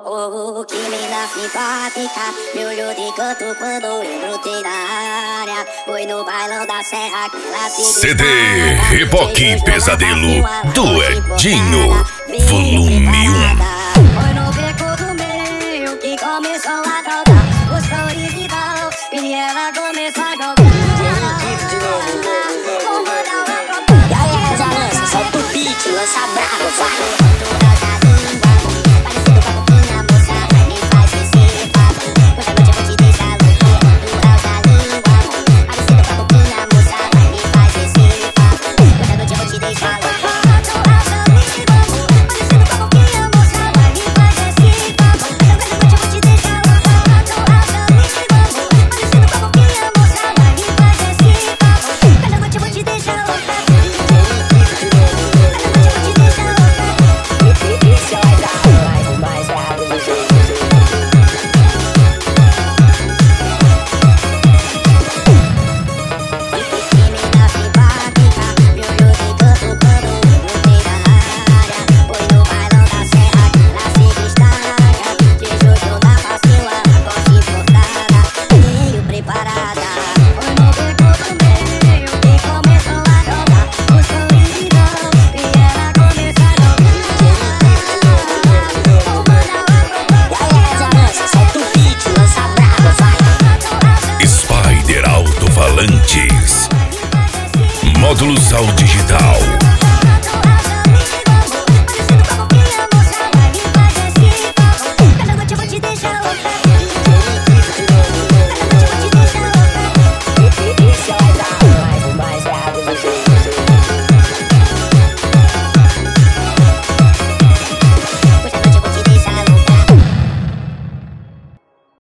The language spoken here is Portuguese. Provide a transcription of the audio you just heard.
Oh, que mina simpática, me olhou de canto quando eu brotei na área. Foi no bailão da serra que ela se CD Reboque Pesadelo do Edinho, volume 1. Foi no beco do meio que começou a jogar os floridão e ela começou a jogar. E aí, Zalança, solta o beat, lança brava, vai. Módulos auditivos